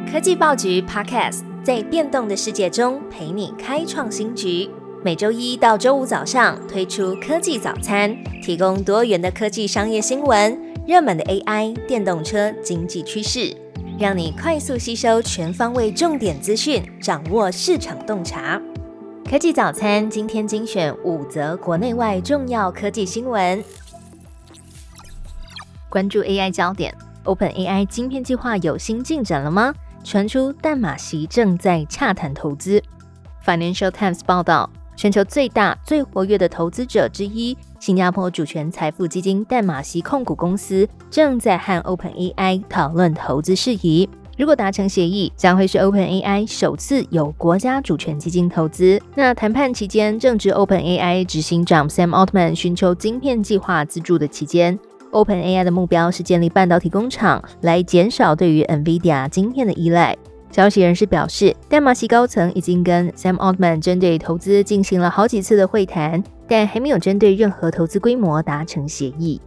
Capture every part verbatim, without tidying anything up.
科技报局 Podcast 在变动的世界中陪你开创新局。每周一到周五早上推出科技早餐，提供多元的科技商业新闻、热门的 A I、电动车、经济趋势，让你快速吸收全方位重点资讯，掌握市场洞察。科技早餐今天精选五则国内外重要科技新闻。关注 A I 焦点 ，OpenAI 晶片计划有新进展了吗？传出淡马锡正在洽谈投资。Financial Times 报道，全球最大、最活跃的投资者之一，新加坡主权财富基金淡马锡控股公司正在和 OpenAI 讨论投资事宜。如果达成协议，将会是 OpenAI 首次有国家主权基金投资。那谈判期间，正值 OpenAI 执行长 Sam Altman 寻求晶片计划资助的期间。OpenAI 的目标是建立半导体工厂，来减少对于 NVIDIA 晶片的依赖。消息人士表示，淡马锡高层已经跟 Sam Altman 针对投资进行了好几次的会谈，但还没有针对任何投资规模达成协议。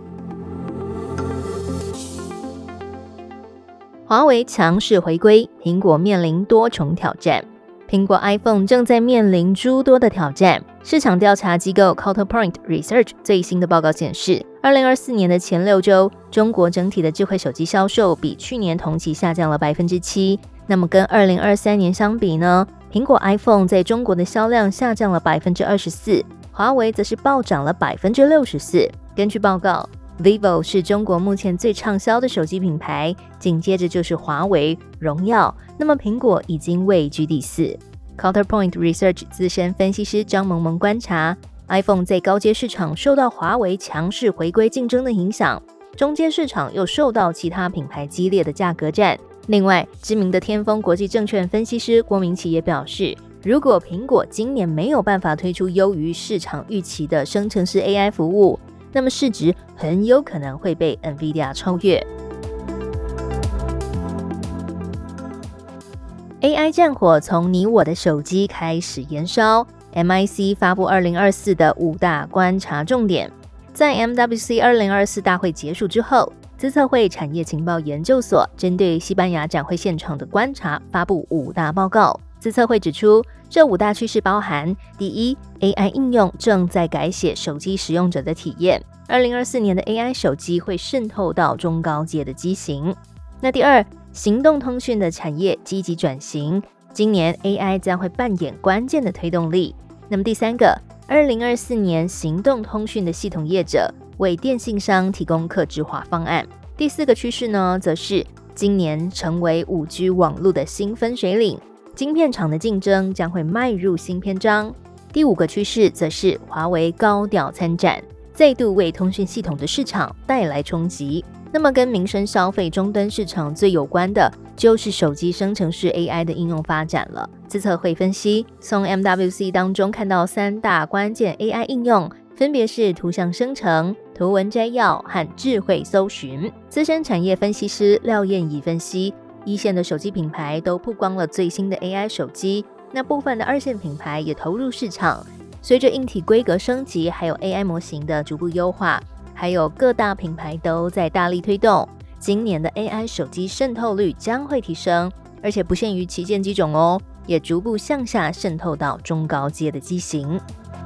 华为强势回归，苹果面临多重挑战。苹果 iPhone 正在面临诸多的挑战。市场调查机构 Counterpoint Research 最新的报告显示，二零二四年的前六周，中国整体的智慧手机销售比去年同期下降了 百分之七。那么跟二零二三年相比呢，苹果 iPhone 在中国的销量下降了 百分之二十四， 华为则是暴涨了 百分之六十四。根据报告， Vivo 是中国目前最畅销的手机品牌，紧接着就是华为、荣耀，那么苹果已经位居第四。Counterpoint Research 资深分析师张萌萌观察， iPhone 在高阶市场受到华为强势回归竞争的影响，中阶市场又受到其他品牌激烈的价格战。另外，知名的天风国际证券分析师郭明奇也表示，如果苹果今年没有办法推出优于市场预期的生成式 A I 服务，那么市值很有可能会被 NVIDIA 超越。A I 战火从你我的手机开始延烧。M I C 发布二零二四的五大观察重点。在 M W C 二零二四大会结束之后，资策会产业情报研究所针对西班牙展会现场的观察发布五大报告。资策会指出，这五大趋势包含：第一 ，A I 应用正在改写手机使用者的体验。二零二四年的 A I 手机会渗透到中高阶的机型。那第二，行动通讯的产业积极转型，今年 A I 将会扮演关键的推动力。那么第三个，二零二四年行动通讯的系统业者为电信商提供客制化方案。第四个趋势呢，则是今年成为 五 G 网络的新分水岭，晶片厂的竞争将会迈入新篇章。第五个趋势则是华为高调参战，再度为通讯系统的市场带来冲击。那么跟民生消费终端市场最有关的就是手机生成式 A I 的应用发展了。资策会分析，从 M W C 当中看到三大关键 A I 应用，分别是图像生成、图文摘要和智慧搜寻。资深产业分析师廖燕怡分析，一线的手机品牌都曝光了最新的 A I 手机，那部分的二线品牌也投入市场。随着硬体规格升级，还有 A I 模型的逐步优化，还有各大品牌都在大力推动，今年的 A I 手机渗透率将会提升，而且不限于旗舰机种哦，也逐步向下渗透到中高阶的机型。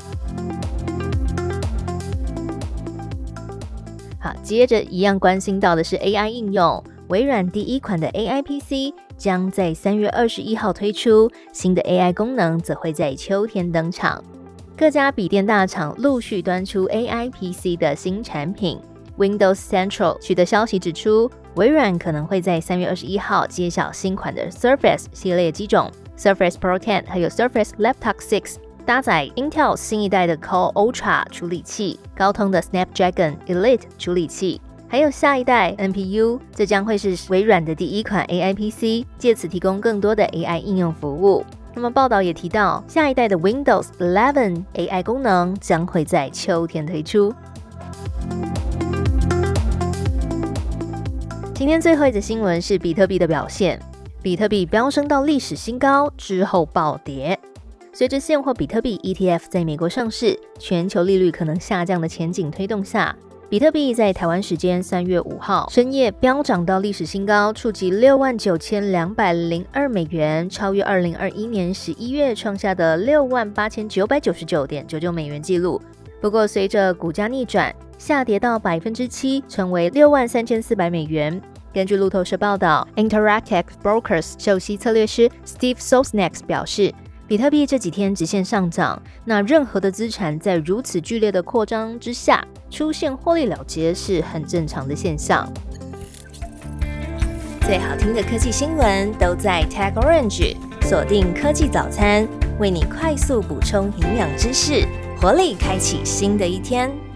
好，接着一样关心到的是 A I 应用，微软第一款的 A I P C 将在三月二十一号推出，新的 A I 功能则会在秋天登场。各家笔电大厂陆续端出 A I P C 的新产品。Windows Central 取得消息指出，微软可能会在三月二十一号揭晓新款的 Surface 系列机种 Surface Pro 十 还有 Surface Laptop 六，搭载 Intel 新一代的 Core Ultra 处理器，高通的 Snapdragon Elite 处理器，还有下一代 N P U， 这将会是微软的第一款 A I P C， 借此提供更多的 A I 应用服务。那么报道也提到，下一代的 Windows 十 A I 功能将会在秋天推出。今天最后一则新闻是比特币的表现，比特币飙升到历史新高之后暴跌。随着现货比特币 E T F 在美国上市，全球利率可能下降的前景推动下， 比特币在台湾时间三月五号深夜飙涨到历史新高，触及六万九千两百零二美元，超越二零二一年十一月创下的六万八千九百九十九点九九美元纪录。不过，随着股价逆转，下跌到百分之七，成为六万三千四百美元。根据路透社报道 ，Interactive Brokers 首席策略师 Steve Sosniak 表示，比特币这几天直线上涨，那任何的资产在如此剧烈的扩张之下，出现获利了结是很正常的现象。最好听的科技新闻都在 Tag Orange， 锁定科技早餐，为你快速补充营养知识，活力开启新的一天。